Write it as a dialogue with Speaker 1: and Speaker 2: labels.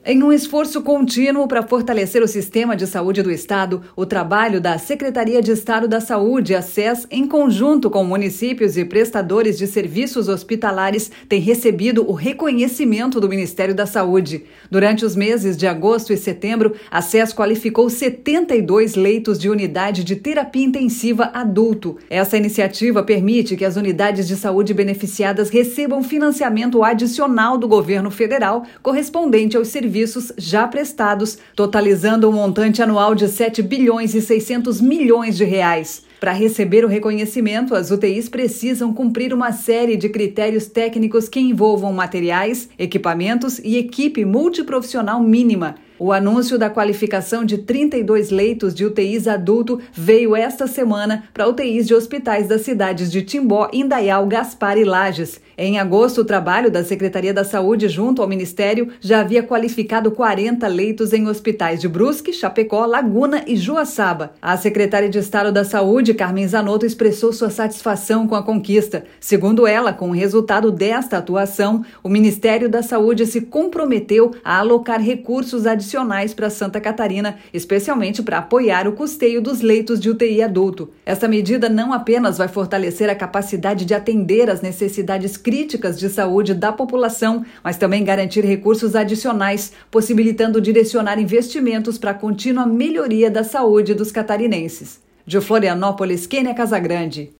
Speaker 1: Em um esforço contínuo para fortalecer o sistema de saúde do Estado, o trabalho da Secretaria de Estado da Saúde, a SES, em conjunto com municípios e prestadores de serviços hospitalares, tem recebido o reconhecimento do Ministério da Saúde. Durante os meses de agosto e setembro, a SES qualificou 72 leitos de unidade de terapia intensiva adulto. Essa iniciativa permite que as unidades de saúde beneficiadas recebam financiamento adicional do governo federal, correspondente aos serviços já prestados, totalizando um montante anual de 7 bilhões e 600 milhões de reais. Para receber o reconhecimento, as UTIs precisam cumprir uma série de critérios técnicos que envolvam materiais, equipamentos e equipe multiprofissional mínima. O anúncio da qualificação de 32 leitos de UTIs adulto veio esta semana para UTIs de hospitais das cidades de Timbó, Indaial, Gaspar e Lages. Em agosto, o trabalho da Secretaria da Saúde junto ao Ministério já havia qualificado 40 leitos em hospitais de Brusque, Chapecó, Laguna e Joaçaba. A secretária de Estado da Saúde, Carmen Zanotto, expressou sua satisfação com a conquista. Segundo ela, com o resultado desta atuação, o Ministério da Saúde se comprometeu a alocar recursos adicionais para Santa Catarina, especialmente para apoiar o custeio dos leitos de UTI adulto. Essa medida não apenas vai fortalecer a capacidade de atender às necessidades críticas de saúde da população, mas também garantir recursos adicionais, possibilitando direcionar investimentos para a contínua melhoria da saúde dos catarinenses. De Florianópolis, Kênia Casagrande.